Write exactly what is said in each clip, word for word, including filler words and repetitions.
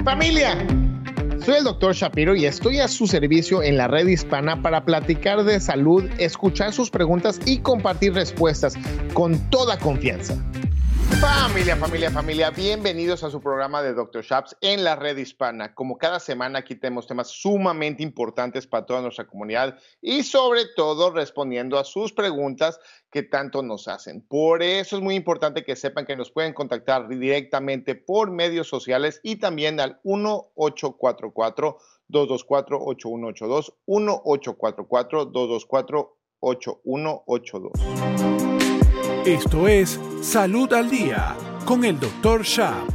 Familia, soy el doctor Shapiro y estoy a su servicio en la red hispana para platicar de salud, escuchar sus preguntas y compartir respuestas con toda confianza. Familia, familia, familia, bienvenidos a su programa de doctor Shaps en la red hispana. Como cada semana aquí tenemos temas sumamente importantes para toda nuestra comunidad y sobre todo respondiendo a sus preguntas que tanto nos hacen. Por eso es muy importante que sepan que nos pueden contactar directamente por medios sociales y también al uno ocho cuatro cuatro, dos dos cuatro, ocho uno ocho dos, uno ocho cuatro cuatro, dos dos cuatro, ocho uno ocho dos. Esto es Salud al Día con el doctor Shaps.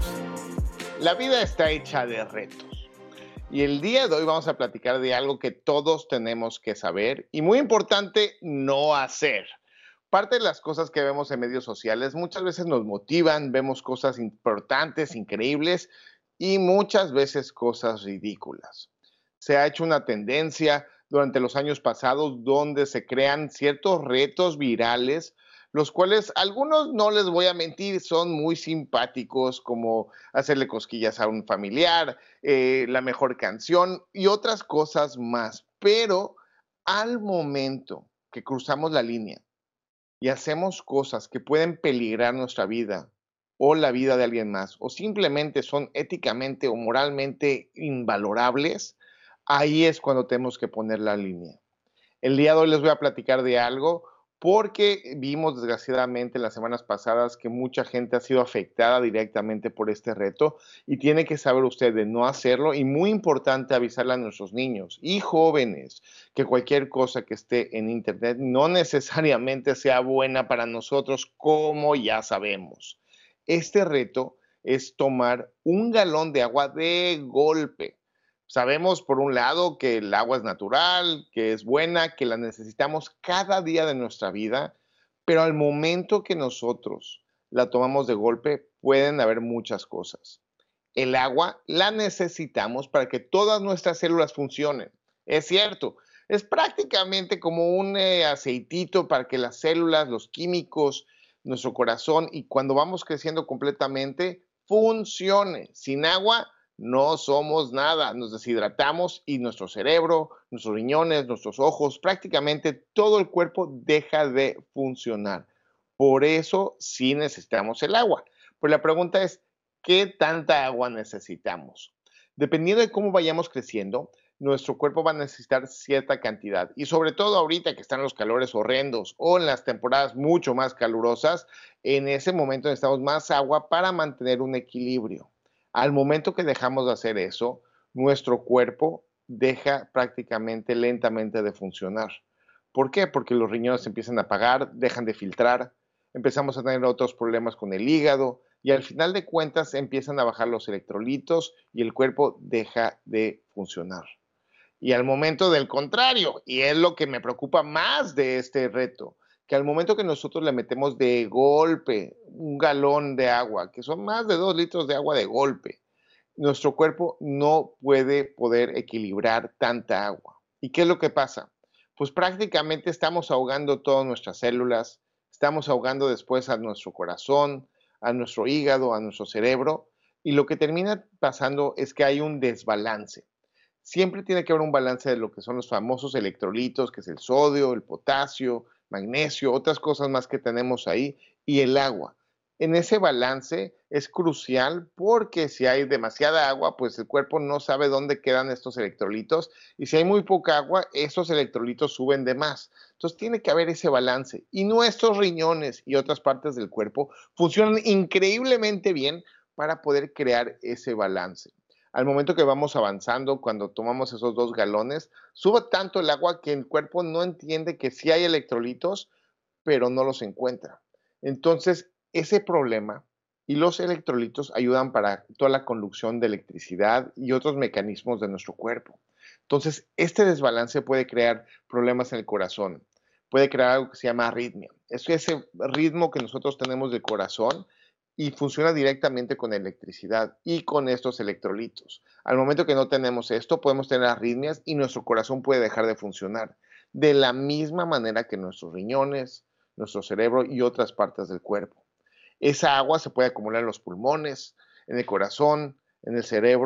La vida está hecha de retos. Y el día de hoy vamos a platicar de algo que todos tenemos que saber y muy importante, no hacer. Parte de las cosas que vemos en medios sociales muchas veces nos motivan, vemos cosas importantes, increíbles y muchas veces cosas ridículas. Se ha hecho una tendencia durante los años pasados donde se crean ciertos retos virales, los cuales algunos, no les voy a mentir, son muy simpáticos, como hacerle cosquillas a un familiar, eh, la mejor canción y otras cosas más. Pero al momento que cruzamos la línea y hacemos cosas que pueden peligrar nuestra vida o la vida de alguien más, o simplemente son éticamente o moralmente invalorables, ahí es cuando tenemos que poner la línea. El día de hoy les voy a platicar de algo porque vimos desgraciadamente en las semanas pasadas que mucha gente ha sido afectada directamente por este reto y tiene que saber usted de no hacerlo y muy importante avisarle a nuestros niños y jóvenes que cualquier cosa que esté en internet no necesariamente sea buena para nosotros, como ya sabemos. Este reto es tomar un galón de agua de golpe. Sabemos, por un lado, que el agua es natural, que es buena, que la necesitamos cada día de nuestra vida, pero al momento que nosotros la tomamos de golpe, pueden haber muchas cosas. El agua la necesitamos para que todas nuestras células funcionen. Es cierto, es prácticamente como un eh, aceitito para que las células, los químicos, nuestro corazón y cuando vamos creciendo completamente, funcione. Sin agua, no somos nada, nos deshidratamos y nuestro cerebro, nuestros riñones, nuestros ojos, prácticamente todo el cuerpo deja de funcionar. Por eso sí necesitamos el agua. Pero la pregunta es, ¿qué tanta agua necesitamos? Dependiendo de cómo vayamos creciendo, nuestro cuerpo va a necesitar cierta cantidad. Y sobre todo ahorita que están los calores horrendos o en las temporadas mucho más calurosas, en ese momento necesitamos más agua para mantener un equilibrio. Al momento que dejamos de hacer eso, nuestro cuerpo deja prácticamente lentamente de funcionar. ¿Por qué? Porque los riñones empiezan a apagar, dejan de filtrar, empezamos a tener otros problemas con el hígado y al final de cuentas empiezan a bajar los electrolitos y el cuerpo deja de funcionar. Y al momento del contrario, y es lo que me preocupa más de este reto, que al momento que nosotros le metemos de golpe un galón de agua, que son más de dos litros de agua de golpe, nuestro cuerpo no puede poder equilibrar tanta agua. ¿Y qué es lo que pasa? Pues prácticamente estamos ahogando todas nuestras células, estamos ahogando después a nuestro corazón, a nuestro hígado, a nuestro cerebro, y lo que termina pasando es que hay un desbalance. Siempre tiene que haber un balance de lo que son los famosos electrolitos, que es el sodio, el potasio, magnesio, otras cosas más que tenemos ahí, y el agua. En ese balance es crucial porque si hay demasiada agua, pues el cuerpo no sabe dónde quedan estos electrolitos y si hay muy poca agua, esos electrolitos suben de más. Entonces tiene que haber ese balance y nuestros riñones y otras partes del cuerpo funcionan increíblemente bien para poder crear ese balance. Al momento que vamos avanzando, cuando tomamos esos dos galones, sube tanto el agua que el cuerpo no entiende que sí hay electrolitos, pero no los encuentra. Entonces, ese problema y los electrolitos ayudan para toda la conducción de electricidad y otros mecanismos de nuestro cuerpo. Entonces, este desbalance puede crear problemas en el corazón, puede crear algo que se llama arritmia. Es ese ritmo que nosotros tenemos del corazón y funciona directamente con electricidad y con estos electrolitos. Al momento que no tenemos esto, podemos tener arritmias y nuestro corazón puede dejar de funcionar de la misma manera que nuestros riñones, nuestro cerebro y otras partes del cuerpo. Esa agua se puede acumular en los pulmones, en el corazón, en el cerebro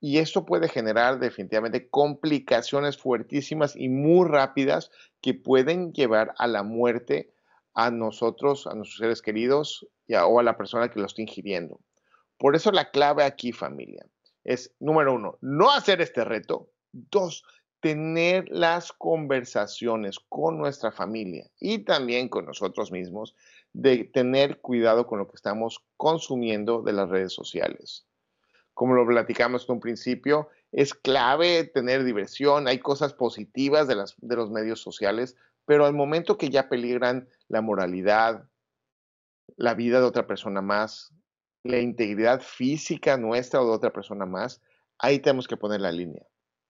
Y esto puede generar definitivamente complicaciones fuertísimas y muy rápidas que pueden llevar a la muerte a nosotros, a nuestros seres queridos y a, o a la persona que lo está ingiriendo. Por eso la clave aquí, familia, es, número uno, no hacer este reto. Dos, tener las conversaciones con nuestra familia y también con nosotros mismos de tener cuidado con lo que estamos consumiendo de las redes sociales. Como lo platicamos en un principio, es clave tener diversión, hay cosas positivas de, las, de los medios sociales, pero al momento que ya peligran la moralidad, la vida de otra persona más, la integridad física nuestra o de otra persona más, ahí tenemos que poner la línea.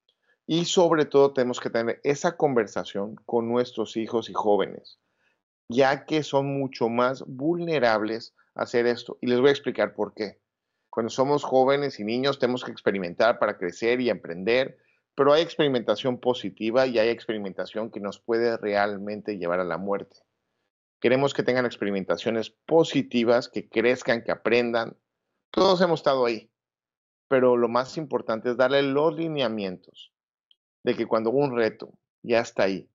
Y sobre todo tenemos que tener esa conversación con nuestros hijos y jóvenes, ya que son mucho más vulnerables a hacer esto. Y les voy a explicar por qué. Cuando somos jóvenes y niños tenemos que experimentar para crecer y aprender, pero hay experimentación positiva y hay experimentación que nos puede realmente llevar a la muerte. Queremos que tengan experimentaciones positivas, que crezcan, que aprendan. Todos hemos estado ahí, pero lo más importante es darle los lineamientos de que cuando un reto ya está ahí,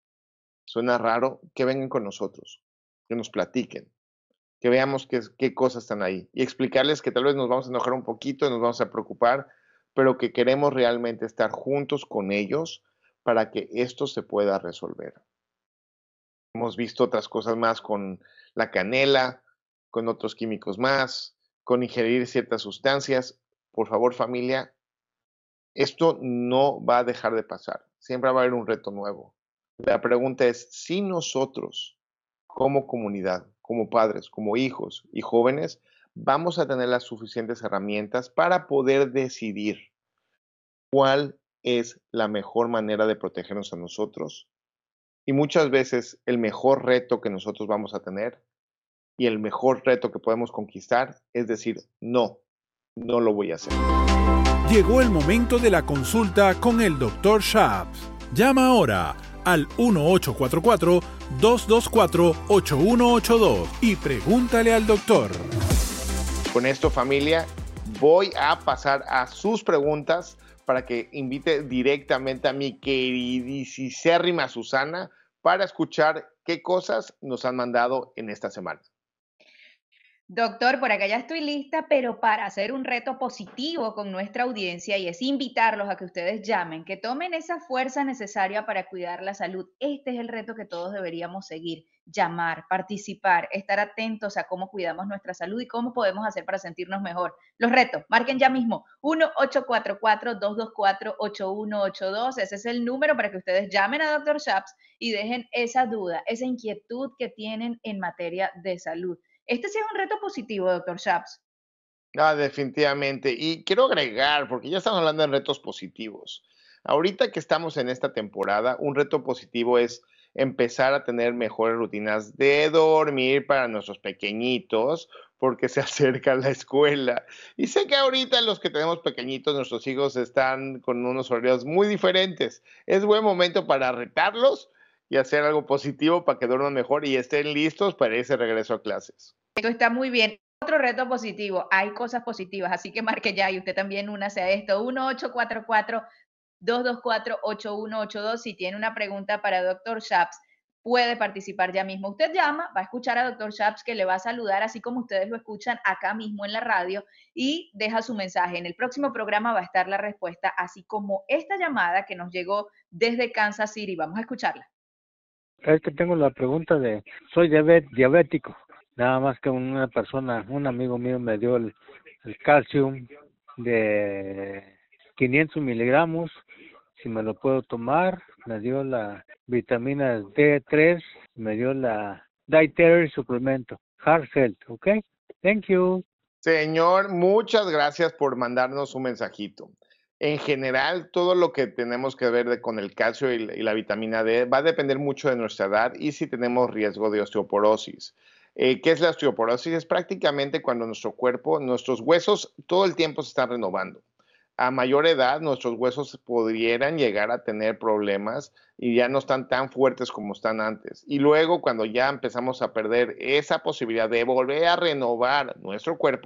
suena raro, que vengan con nosotros, que nos platiquen, que veamos qué, qué cosas están ahí y explicarles que tal vez nos vamos a enojar un poquito y nos vamos a preocupar, pero que queremos realmente estar juntos con ellos para que esto se pueda resolver. Hemos visto otras cosas más con la canela, con otros químicos más, con ingerir ciertas sustancias. Por favor, familia, esto no va a dejar de pasar. Siempre va a haber un reto nuevo. La pregunta es si nosotros, como comunidad, como padres, como hijos y jóvenes, vamos a tener las suficientes herramientas para poder decidir cuál es la mejor manera de protegernos a nosotros. Y muchas veces el mejor reto que nosotros vamos a tener y el mejor reto que podemos conquistar es decir, no, no lo voy a hacer. Llegó el momento de la consulta con el doctor Shaps. Llama ahora al uno ocho cuatro cuatro, dos dos cuatro, ocho uno ocho dos y pregúntale al doctor. Con esto, familia, voy a pasar a sus preguntas para que invite directamente a mi queridísima Susana para escuchar qué cosas nos han mandado en esta semana. Doctor, por acá ya estoy lista, pero para hacer un reto positivo con nuestra audiencia y es invitarlos a que ustedes llamen, que tomen esa fuerza necesaria para cuidar la salud. Este es el reto que todos deberíamos seguir, llamar, participar, estar atentos a cómo cuidamos nuestra salud y cómo podemos hacer para sentirnos mejor. Los retos, marquen ya mismo, uno ocho cuatro cuatro, dos dos cuatro, ocho uno ocho dos, ese es el número para que ustedes llamen a doctor Shaps y dejen esa duda, esa inquietud que tienen en materia de salud. Este sí es un reto positivo, doctor Shaps. Ah, definitivamente. Y quiero agregar, porque ya estamos hablando de retos positivos. Ahorita que estamos en esta temporada, un reto positivo es empezar a tener mejores rutinas de dormir para nuestros pequeñitos, porque se acerca la escuela. Y sé que ahorita los que tenemos pequeñitos, nuestros hijos están con unos horarios muy diferentes. Es buen momento para retarlos y hacer algo positivo para que duerman mejor y estén listos para ese regreso a clases. Esto está muy bien. Otro reto positivo, hay cosas positivas, así que marque ya y usted también únase a esto, uno ocho cuatro cuatro, dos dos cuatro, ocho uno ocho dos. Si tiene una pregunta para doctor Shaps, puede participar ya mismo. Usted llama, va a escuchar a doctor Shaps que le va a saludar, así como ustedes lo escuchan acá mismo en la radio, y deja su mensaje. En el próximo programa va a estar la respuesta, así como esta llamada que nos llegó desde Kansas City. Vamos a escucharla. Es que tengo la pregunta de, soy diabético, nada más que una persona, un amigo mío me dio el, el calcium de quinientos miligramos, si me lo puedo tomar, me dio la vitamina D tres, me dio la dietary suplemento, Heart Health, ¿ok? Thank you. Señor, muchas gracias por mandarnos un mensajito. En general, todo lo que tenemos que ver de, con el calcio y, y la vitamina D va a depender mucho de nuestra edad y si tenemos riesgo de osteoporosis. Eh, ¿Qué es la osteoporosis? Es prácticamente cuando nuestro cuerpo, nuestros huesos todo el tiempo se están renovando. A mayor edad, nuestros huesos pudieran llegar a tener problemas y ya no están tan fuertes como están antes. Y luego, cuando ya empezamos a perder esa posibilidad de volver a renovar nuestro cuerpo,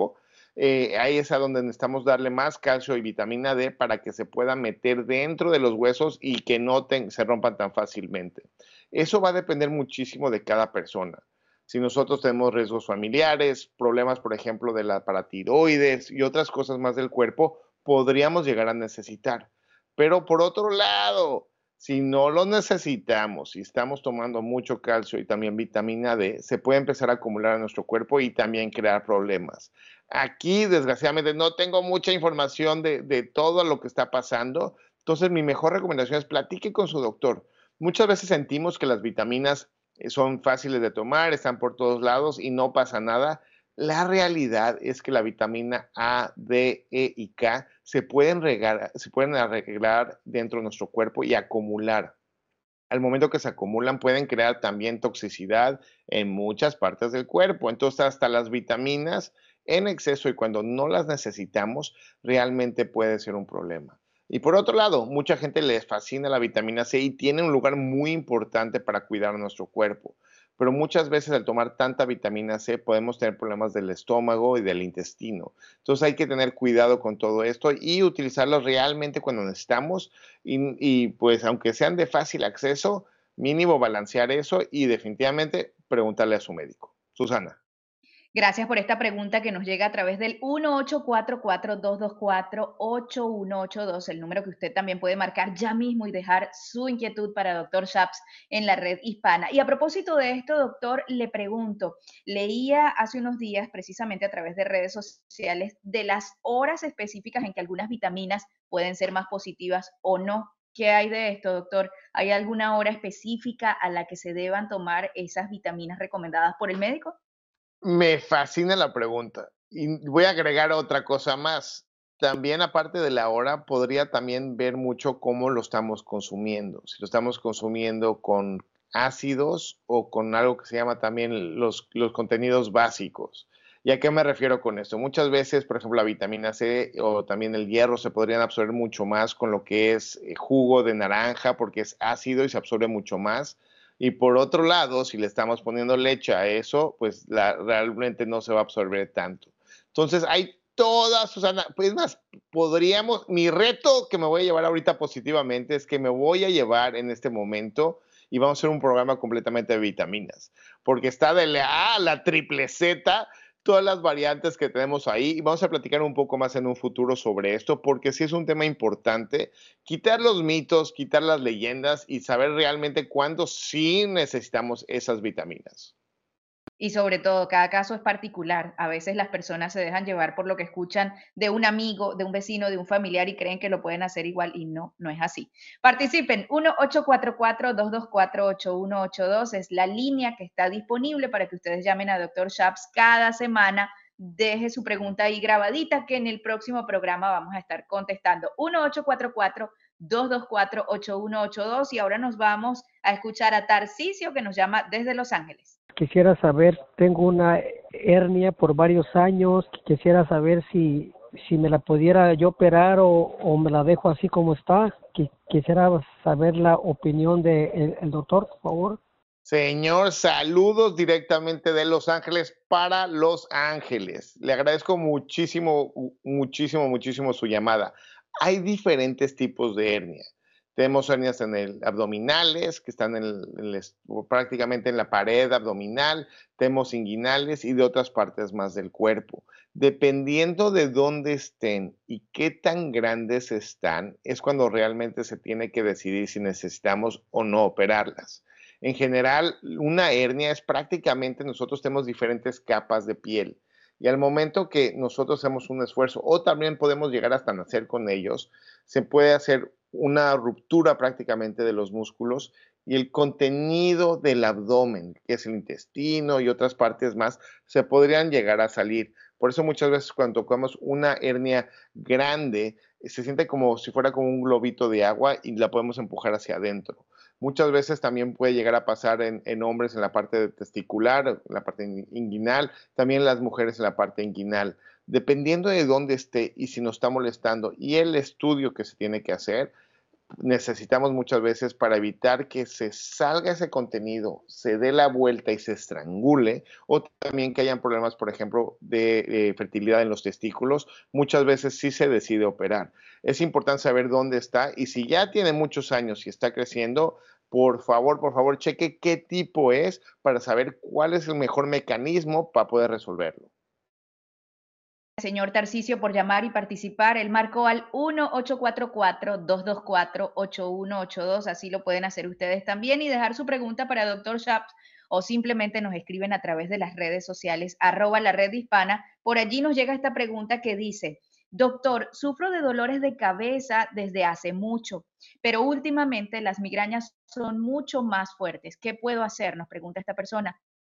eh, ahí es a donde necesitamos darle más calcio y vitamina D para que se pueda meter dentro de los huesos y que no te, se rompan tan fácilmente. Eso va a depender muchísimo de cada persona. Si nosotros tenemos riesgos familiares, problemas, por ejemplo, de la paratiroides y otras cosas más del cuerpo, podríamos llegar a necesitar. Pero por otro lado, si no lo necesitamos, si estamos tomando mucho calcio y también vitamina D, se puede empezar a acumular en nuestro cuerpo y también crear problemas. Aquí, desgraciadamente, no tengo mucha información de, de todo lo que está pasando. Entonces, mi mejor recomendación es platique con su doctor. Muchas veces sentimos que las vitaminas son fáciles de tomar, están por todos lados y no pasa nada. La realidad es que la vitamina A, D, E y K se pueden regar, se pueden arreglar dentro de nuestro cuerpo y acumular. Al momento que se acumulan pueden crear también toxicidad en muchas partes del cuerpo. Entonces hasta las vitaminas en exceso y cuando no las necesitamos realmente puede ser un problema. Y por otro lado, mucha gente les fascina la vitamina C y tiene un lugar muy importante para cuidar nuestro cuerpo. Pero muchas veces al tomar tanta vitamina C podemos tener problemas del estómago y del intestino. Entonces hay que tener cuidado con todo esto y utilizarlos realmente cuando necesitamos. Y, y pues aunque sean de fácil acceso, mínimo balancear eso y definitivamente preguntarle a su médico. Susana. Gracias por esta pregunta que nos llega a través del uno ocho cuatro cuatro, dos dos cuatro, ocho uno ocho dos, el número que usted también puede marcar ya mismo y dejar su inquietud para doctor Shaps en la red hispana. Y a propósito de esto, doctor, le pregunto, leía hace unos días precisamente a través de redes sociales de las horas específicas en que algunas vitaminas pueden ser más positivas o no. ¿Qué hay de esto, doctor? ¿Hay alguna hora específica a la que se deban tomar esas vitaminas recomendadas por el médico? Me fascina la pregunta y voy a agregar otra cosa más. También, aparte de la hora, podría también ver mucho cómo lo estamos consumiendo. Si lo estamos consumiendo con ácidos o con algo que se llama también los, los contenidos básicos. ¿Y a qué me refiero con esto? Muchas veces, por ejemplo, la vitamina C o también el hierro se podrían absorber mucho más con lo que es jugo de naranja porque es ácido y se absorbe mucho más. Y por otro lado, si le estamos poniendo leche a eso, pues la, realmente no se va a absorber tanto. Entonces, hay todas, Susana, pues más, podríamos, mi reto que me voy a llevar ahorita positivamente es que me voy a llevar en este momento y vamos a hacer un programa completamente de vitaminas, porque está de la A a la triple Z, todas las variantes que tenemos ahí y vamos a platicar un poco más en un futuro sobre esto porque sí es un tema importante, quitar los mitos, quitar las leyendas y saber realmente cuándo sí necesitamos esas vitaminas. Y sobre todo, cada caso es particular. A veces las personas se dejan llevar por lo que escuchan de un amigo, de un vecino, de un familiar y creen que lo pueden hacer igual y no, no es así. Participen, uno ocho cuatro cuatro, dos dos cuatro, ocho uno ocho dos es la línea que está disponible para que ustedes llamen a doctor Shaps cada semana. Deje su pregunta ahí grabadita que en el próximo programa vamos a estar contestando. uno ocho cuatro cuatro, dos dos cuatro, ocho uno ocho dos y ahora nos vamos a escuchar a Tarcisio que nos llama desde Los Ángeles. Quisiera saber, tengo una hernia por varios años, quisiera saber si, si me la pudiera yo operar o, o me la dejo así como está. Quisiera saber la opinión del de doctor, por favor. Señor, saludos directamente de Los Ángeles para Los Ángeles. Le agradezco muchísimo, muchísimo, muchísimo su llamada. Hay diferentes tipos de hernia. Tenemos hernias en el abdominales, que están en el, en el, prácticamente en la pared abdominal. Tenemos inguinales y de otras partes más del cuerpo. Dependiendo de dónde estén y qué tan grandes están, es cuando realmente se tiene que decidir si necesitamos o no operarlas. En general, una hernia es prácticamente, nosotros tenemos diferentes capas de piel. Y al momento que nosotros hacemos un esfuerzo, o también podemos llegar hasta nacer con ellos, se puede hacer una ruptura prácticamente de los músculos y el contenido del abdomen, que es el intestino y otras partes más, se podrían llegar a salir. Por eso muchas veces cuando tocamos una hernia grande, se siente como si fuera como un globito de agua y la podemos empujar hacia adentro. Muchas veces también puede llegar a pasar en, en hombres en la parte testicular, en la parte inguinal, también las mujeres en la parte inguinal. Dependiendo de dónde esté y si nos está molestando y el estudio que se tiene que hacer, necesitamos muchas veces para evitar que se salga ese contenido, se dé la vuelta y se estrangule, o también que hayan problemas, por ejemplo, de eh, fertilidad en los testículos, muchas veces sí se decide operar. Es importante saber dónde está y si ya tiene muchos años y está creciendo, por favor, por favor, cheque qué tipo es para saber cuál es el mejor mecanismo para poder resolverlo. Señor Tarcisio, por llamar y participar. Él marcó al uno ocho cuatro cuatro, dos dos cuatro, ocho uno ocho dos. Así lo pueden hacer ustedes también y dejar su pregunta para doctor Shaps o simplemente nos escriben a través de las redes sociales, arroba la red hispana. Por allí nos llega esta pregunta que dice, doctor, sufro de dolores de cabeza desde hace mucho, pero últimamente las migrañas son mucho más fuertes. ¿Qué puedo hacer? Nos pregunta esta persona.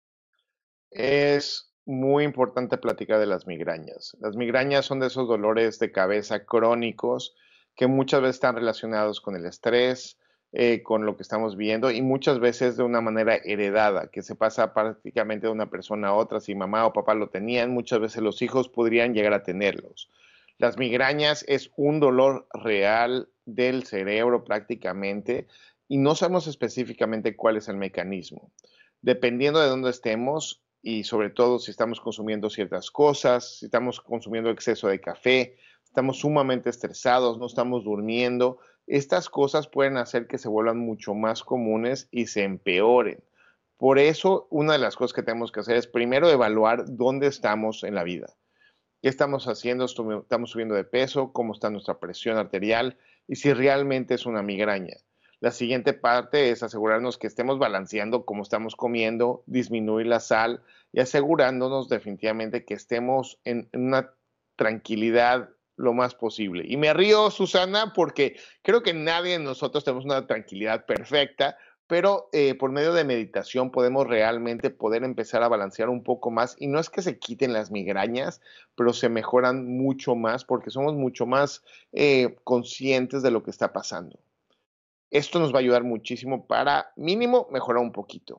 Es muy importante platicar de las migrañas. Las migrañas son de esos dolores de cabeza crónicos que muchas veces están relacionados con el estrés, eh, con lo que estamos viendo y muchas veces de una manera heredada, que se pasa prácticamente de una persona a otra. Si mamá o papá lo tenían, muchas veces los hijos podrían llegar a tenerlos. Las migrañas es un dolor real del cerebro prácticamente y no sabemos específicamente cuál es el mecanismo. Dependiendo de dónde estemos, y sobre todo si estamos consumiendo ciertas cosas, si estamos consumiendo exceso de café, estamos sumamente estresados, no estamos durmiendo, estas cosas pueden hacer que se vuelvan mucho más comunes y se empeoren. Por eso, una de las cosas que tenemos que hacer es primero evaluar dónde estamos en la vida. ¿Qué estamos haciendo? ¿Estamos subiendo de peso? ¿Cómo está nuestra presión arterial? Y si realmente es una migraña. La siguiente parte es asegurarnos que estemos balanceando cómo estamos comiendo, disminuir la sal y asegurándonos definitivamente que estemos en una tranquilidad lo más posible. Y me río, Susana, porque creo que nadie de nosotros tenemos una tranquilidad perfecta, pero eh, por medio de meditación podemos realmente poder empezar a balancear un poco más. Y no es que se quiten las migrañas, pero se mejoran mucho más porque somos mucho más eh, conscientes de lo que está pasando. Esto nos va a ayudar muchísimo para mínimo mejorar un poquito.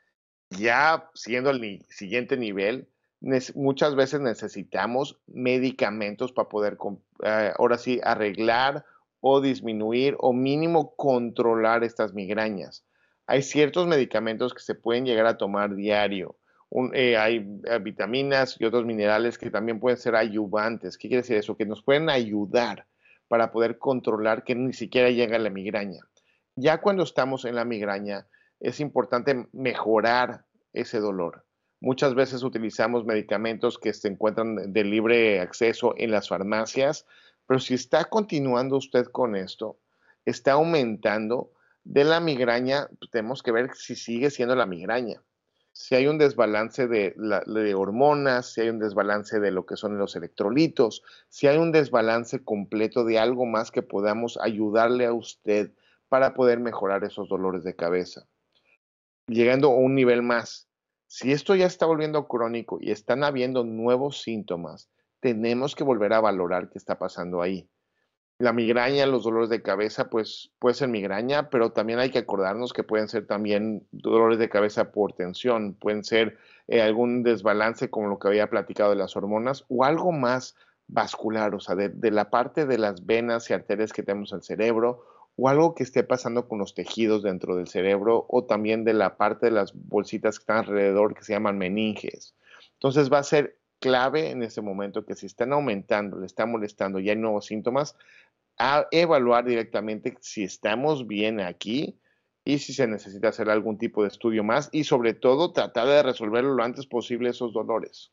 Ya siguiendo el ni- siguiente nivel, muchas veces necesitamos medicamentos para poder, eh, ahora sí, arreglar o disminuir o mínimo controlar estas migrañas. Hay ciertos medicamentos que se pueden llegar a tomar diario. Un, eh, hay eh, vitaminas y otros minerales que también pueden ser ayudantes. ¿Qué quiere decir eso? Que nos pueden ayudar para poder controlar que ni siquiera llega la migraña. Ya cuando estamos en la migraña, es importante mejorar ese dolor. Muchas veces utilizamos medicamentos que se encuentran de libre acceso en las farmacias, pero si está continuando usted con esto, está aumentando de la migraña, pues tenemos que ver si sigue siendo la migraña. Si hay un desbalance de, la, de hormonas, si hay un desbalance de lo que son los electrolitos, si hay un desbalance completo de algo más que podamos ayudarle a usted para poder mejorar esos dolores de cabeza. Llegando a un nivel más, si esto ya está volviendo crónico y están habiendo nuevos síntomas, tenemos que volver a valorar qué está pasando ahí. La migraña, los dolores de cabeza, pues puede ser migraña, pero también hay que acordarnos que pueden ser también dolores de cabeza por tensión, pueden ser eh, algún desbalance como lo que había platicado de las hormonas o algo más vascular, o sea, de, de la parte de las venas y arterias que tenemos en el cerebro, o algo que esté pasando con los tejidos dentro del cerebro o también de la parte de las bolsitas que están alrededor que se llaman meninges. Entonces va a ser clave en ese momento que si están aumentando, le están molestando y hay nuevos síntomas, a evaluar directamente si estamos bien aquí y si se necesita hacer algún tipo de estudio más y sobre todo tratar de resolverlo lo antes posible esos dolores.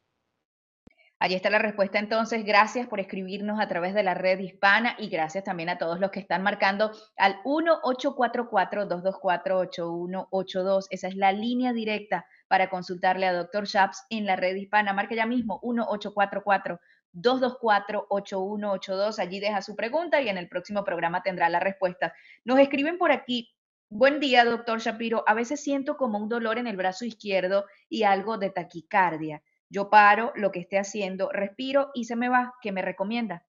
Allí está la respuesta entonces. Gracias por escribirnos a través de la red hispana y gracias también a todos los que están marcando al uno ocho cuatro cuatro, dos dos cuatro, ocho uno ocho dos. Esa es la línea directa para consultarle a doctor Shaps en la red hispana. Marque ya mismo uno ocho cuatro cuatro, dos dos cuatro, ocho uno ocho dos. Allí deja su pregunta y en el próximo programa tendrá la respuesta. Nos escriben por aquí. Buen día, doctor Shapiro. A veces siento como un dolor en el brazo izquierdo y algo de taquicardia. Yo paro lo que esté haciendo, respiro y se me va. ¿Qué me recomienda?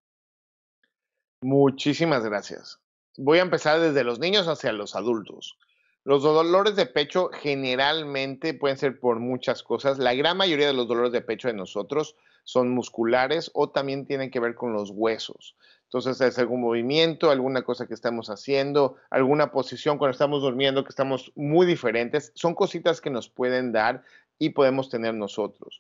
Muchísimas gracias. Voy a empezar desde los niños hacia los adultos. Los dolores de pecho generalmente pueden ser por muchas cosas. La gran mayoría de los dolores de pecho de nosotros son musculares o también tienen que ver con los huesos. Entonces es algún movimiento, alguna cosa que estamos haciendo, alguna posición cuando estamos durmiendo que estamos muy diferentes. Son cositas que nos pueden dar y podemos tener nosotros.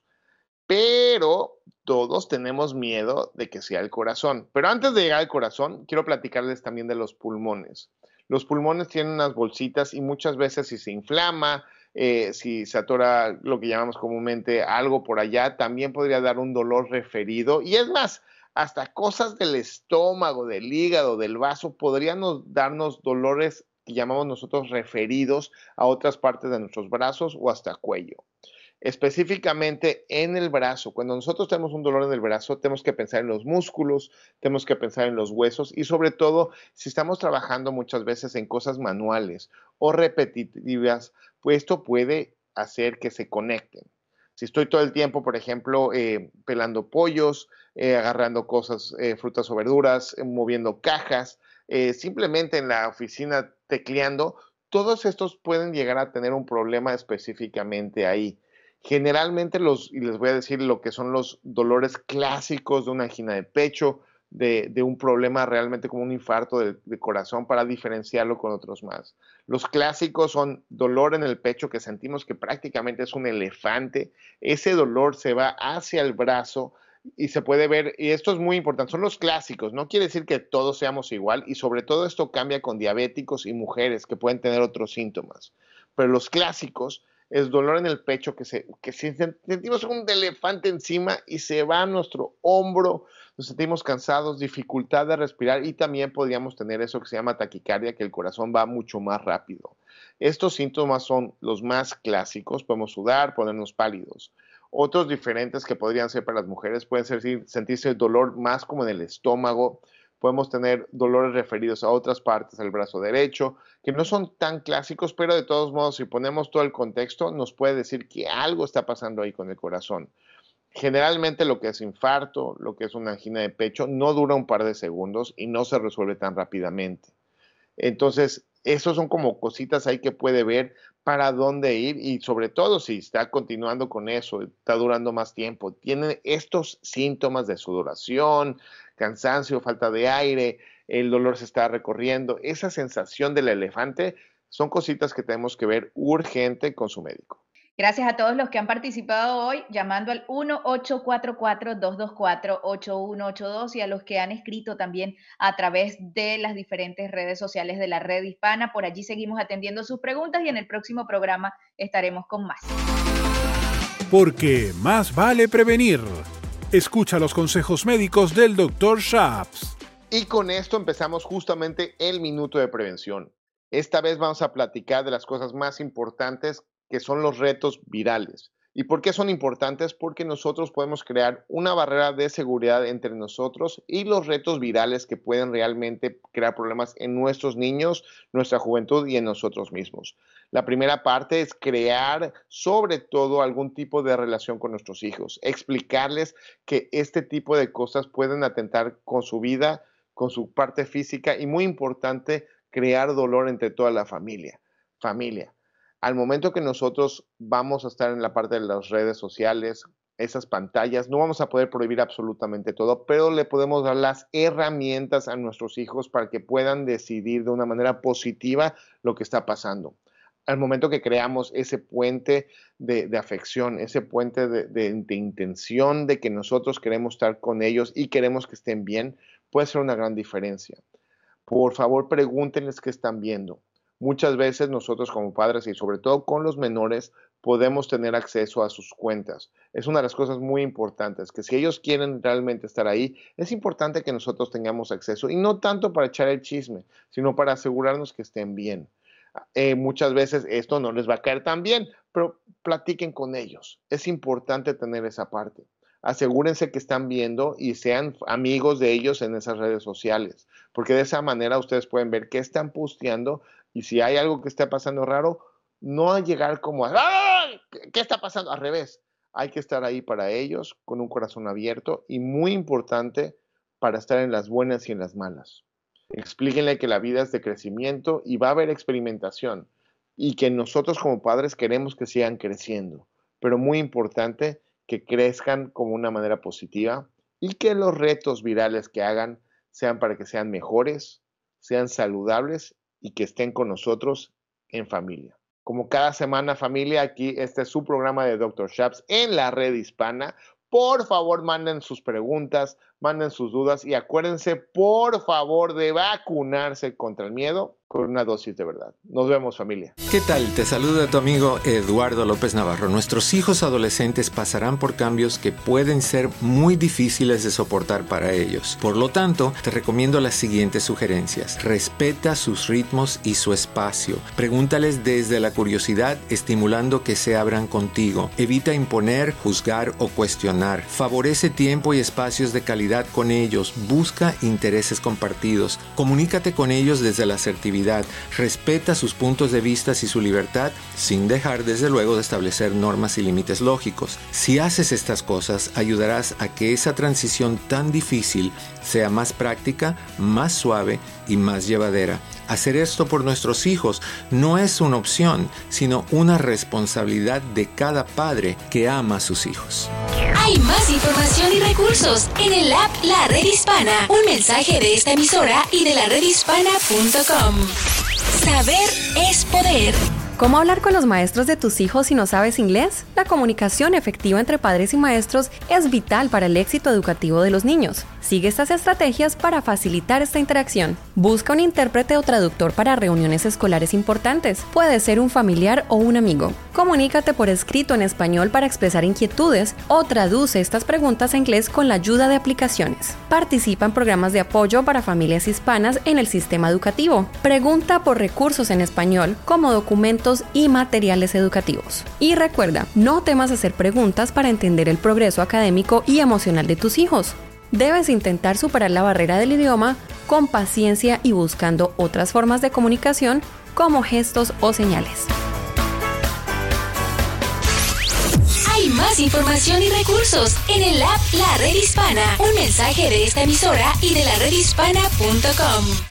Pero todos tenemos miedo de que sea el corazón. Pero antes de llegar al corazón, quiero platicarles también de los pulmones. Los pulmones tienen unas bolsitas y muchas veces si se inflama, eh, si se atora lo que llamamos comúnmente algo por allá, también podría dar un dolor referido. Y es más, hasta cosas del estómago, del hígado, del vaso, podrían darnos dolores que llamamos nosotros referidos a otras partes de nuestros brazos o hasta cuello. Específicamente en el brazo, cuando nosotros tenemos un dolor en el brazo, tenemos que pensar en los músculos, tenemos que pensar en los huesos y sobre todo si estamos trabajando muchas veces en cosas manuales o repetitivas, pues esto puede hacer que se conecten. Si estoy todo el tiempo, por ejemplo, eh, pelando pollos, eh, agarrando cosas, eh, frutas o verduras, eh, moviendo cajas, eh, simplemente en la oficina tecleando, todos estos pueden llegar a tener un problema específicamente ahí. Generalmente los, y les voy a decir lo que son los dolores clásicos de una angina de pecho, de, de un problema realmente como un infarto de, de corazón para diferenciarlo con otros más. Los clásicos son dolor en el pecho que sentimos que prácticamente es un elefante. Ese dolor se va hacia el brazo y se puede ver, y esto es muy importante, son los clásicos, no quiere decir que todos seamos igual y sobre todo esto cambia con diabéticos y mujeres que pueden tener otros síntomas, pero los clásicos es dolor en el pecho que, se, que sentimos un elefante encima y se va a nuestro hombro, nos sentimos cansados, dificultad de respirar y también podríamos tener eso que se llama taquicardia, que el corazón va mucho más rápido. Estos síntomas son los más clásicos, podemos sudar, ponernos pálidos. Otros diferentes que podrían ser para las mujeres pueden ser sentirse el dolor más como en el estómago. Podemos tener dolores referidos a otras partes del brazo derecho, que no son tan clásicos, pero de todos modos, si ponemos todo el contexto, nos puede decir que algo está pasando ahí con el corazón. Generalmente lo que es infarto, lo que es una angina de pecho, no dura un par de segundos y no se resuelve tan rápidamente. Entonces, esos son como cositas ahí que puede ver para dónde ir y sobre todo si está continuando con eso, está durando más tiempo, tiene estos síntomas de sudoración, cansancio, falta de aire, el dolor se está recorriendo, esa sensación del elefante son cositas que tenemos que ver urgente con su médico. Gracias a todos los que han participado hoy llamando al uno ocho cuatro cuatro, dos dos cuatro, ocho uno ocho dos y a los que han escrito también a través de las diferentes redes sociales de la Red Hispana. Por allí seguimos atendiendo sus preguntas y en el próximo programa estaremos con más. Porque más vale prevenir. Escucha los consejos médicos del doctor Shaps. Y con esto empezamos justamente el minuto de prevención. Esta vez vamos a platicar de las cosas más importantes que son los retos virales. ¿Y por qué son importantes? Porque nosotros podemos crear una barrera de seguridad entre nosotros y los retos virales que pueden realmente crear problemas en nuestros niños, nuestra juventud y en nosotros mismos. La primera parte es crear sobre todo algún tipo de relación con nuestros hijos, explicarles que este tipo de cosas pueden atentar con su vida, con su parte física y muy importante, crear dolor entre toda la familia. Familia. Al momento que nosotros vamos a estar en la parte de las redes sociales, esas pantallas, no vamos a poder prohibir absolutamente todo, pero le podemos dar las herramientas a nuestros hijos para que puedan decidir de una manera positiva lo que está pasando. Al momento que creamos ese puente de, de afección, ese puente de, de, de intención de que nosotros queremos estar con ellos y queremos que estén bien, puede ser una gran diferencia. Por favor, pregúntenles qué están viendo. Muchas veces nosotros como padres y sobre todo con los menores podemos tener acceso a sus cuentas. Es una de las cosas muy importantes, que si ellos quieren realmente estar ahí, es importante que nosotros tengamos acceso y no tanto para echar el chisme, sino para asegurarnos que estén bien. Eh, muchas veces esto no les va a caer tan bien, pero platiquen con ellos. Es importante tener esa parte. Asegúrense que están viendo y sean amigos de ellos en esas redes sociales, porque de esa manera ustedes pueden ver qué están posteando y si hay algo que está pasando raro, no a llegar como a ¡ay! ¿Qué está pasando? Al revés, hay que estar ahí para ellos con un corazón abierto y muy importante para estar en las buenas y en las malas. Explíquenle que la vida es de crecimiento y va a haber experimentación y que nosotros como padres queremos que sigan creciendo, pero muy importante que crezcan como una manera positiva y que los retos virales que hagan sean para que sean mejores, sean saludables y que estén con nosotros en familia. Como cada semana, familia, aquí este es su programa de doctor Schaps en la red hispana. Por favor, manden sus preguntas, manden sus dudas y acuérdense, por favor, de vacunarse contra el miedo con una dosis de verdad. Nos vemos, familia. ¿Qué tal? Te saluda tu amigo Eduardo López Navarro. Nuestros hijos adolescentes pasarán por cambios que pueden ser muy difíciles de soportar para ellos. Por lo tanto, te recomiendo las siguientes sugerencias. Respeta sus ritmos y su espacio. Pregúntales desde la curiosidad, estimulando que se abran contigo. Evita imponer, juzgar o cuestionar. Favorece tiempo y espacios de calidad con ellos. Busca intereses compartidos. Comunícate con ellos desde la asertividad. Respeta sus puntos de vista y su libertad, sin dejar desde luego de establecer normas y límites lógicos. Si haces estas cosas, ayudarás a que esa transición tan difícil sea más práctica, más suave y más llevadera. Hacer esto por nuestros hijos no es una opción, sino una responsabilidad de cada padre que ama a sus hijos. Hay más información y recursos en el app La Red Hispana. Un mensaje de esta emisora y de la red hispana punto com. Saber es poder. ¿Cómo hablar con los maestros de tus hijos si no sabes inglés? La comunicación efectiva entre padres y maestros es vital para el éxito educativo de los niños. Sigue estas estrategias para facilitar esta interacción. Busca un intérprete o traductor para reuniones escolares importantes. Puede ser un familiar o un amigo. Comunícate por escrito en español para expresar inquietudes o traduce estas preguntas a inglés con la ayuda de aplicaciones. Participa en programas de apoyo para familias hispanas en el sistema educativo. Pregunta por recursos en español como documentos y materiales educativos. Y recuerda, no temas hacer preguntas para entender el progreso académico y emocional de tus hijos. Debes intentar superar la barrera del idioma con paciencia y buscando otras formas de comunicación como gestos o señales. Hay más información y recursos en el app La Red Hispana. Un mensaje de esta emisora y de la red hispana punto com.